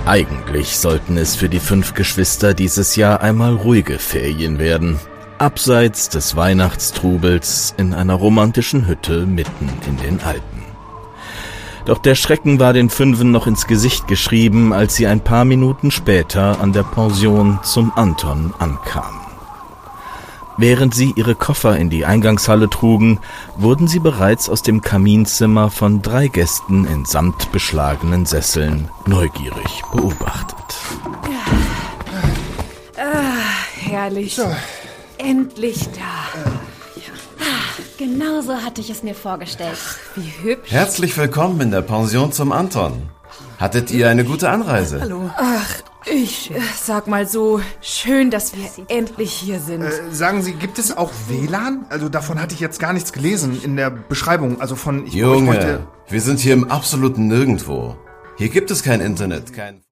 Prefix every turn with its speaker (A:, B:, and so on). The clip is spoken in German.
A: Eigentlich sollten es für die 5 Geschwister dieses Jahr einmal ruhige Ferien werden. Abseits des Weihnachtstrubels in einer romantischen Hütte mitten in den Alpen. Doch der Schrecken war den 5 noch ins Gesicht geschrieben, als sie ein paar Minuten später an der Pension zum Anton ankamen. Während sie ihre Koffer in die Eingangshalle trugen, wurden sie bereits aus dem Kaminzimmer von 3 Gästen in samt beschlagenen Sesseln neugierig beobachtet.
B: Herrlich.
C: So.
B: Endlich da. Genauso hatte ich es mir vorgestellt. Wie hübsch.
D: Herzlich willkommen in der Pension zum Anton. Hattet ihr eine gute Anreise?
C: Hallo.
B: Ich sag mal so, schön, dass wir endlich hier sind.
C: Sagen Sie, gibt es auch WLAN? Also davon hatte ich jetzt gar nichts gelesen in der Beschreibung. Also von...
D: Junge, wir sind hier im absoluten Nirgendwo. Hier gibt es kein Internet, kein...